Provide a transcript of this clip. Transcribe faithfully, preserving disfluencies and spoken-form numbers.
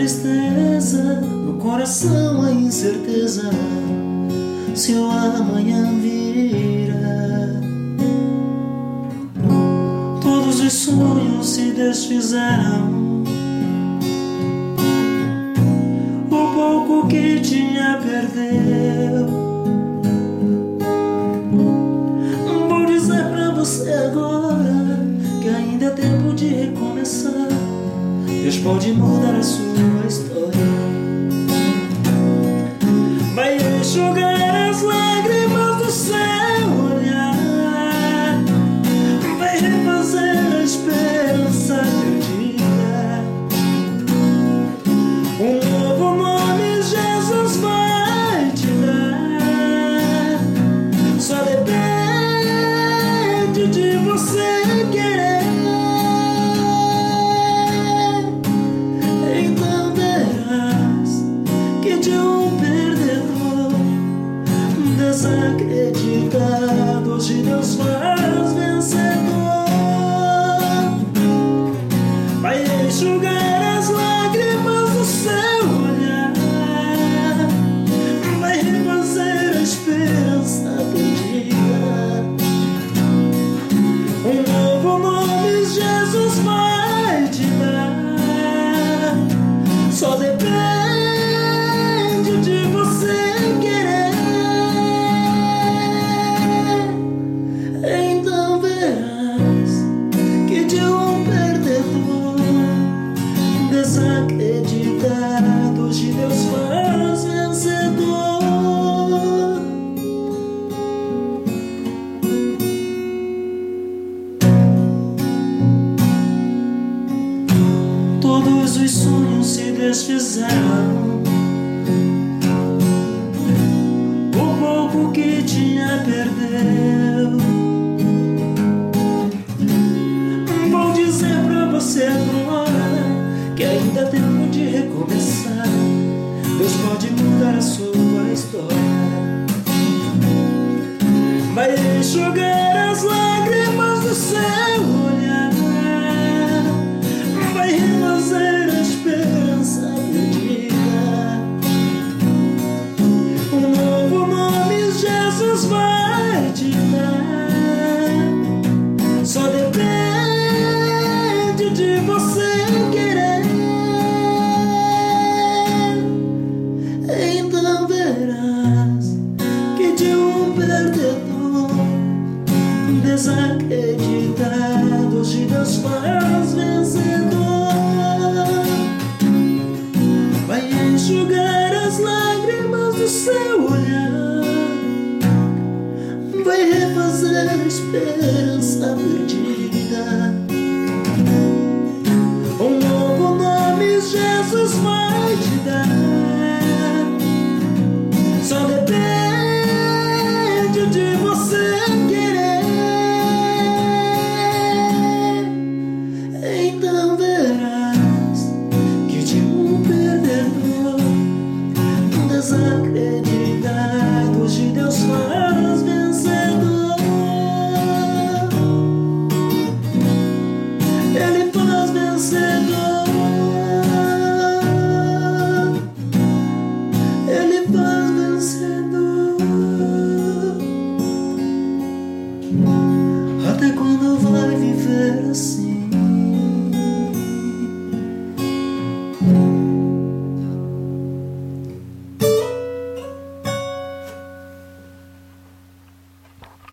tristeza, no coração a incerteza se o amanhã virá. Todos os sonhos se desfizeram, o pouco que tinha perdeu. Vou dizer pra você agora que ainda é tempo de recomeçar. Deus pode mudar a sua história. Vai enxugar as lágrimas do seu olhar, vai refazer a esperança perdida. Um novo nome Jesus vai te dar. Só depende de você querer. Desacreditado, hoje Deus faz vencedor. Vai enxugar as lágrimas do seu olhar, vai refazer a esperança perdida. Um novo nome Jesus vai te dar. Só depende de você querer. Desacreditado, hoje Deus faz vencedor. Todos os sonhos se desfizeram, o pouco que tinha perdeu. Vou dizer pra você agora que ainda é tempo de recomeçar. Deus pode mudar a sua história. Vai enxugar as lágrimas do seu olhar, vai refazer a esperança perdida. Um novo nome Jesus vai te dar. Só depende de você querer. Então verás que de um perdedor desacreditado hoje Deus faz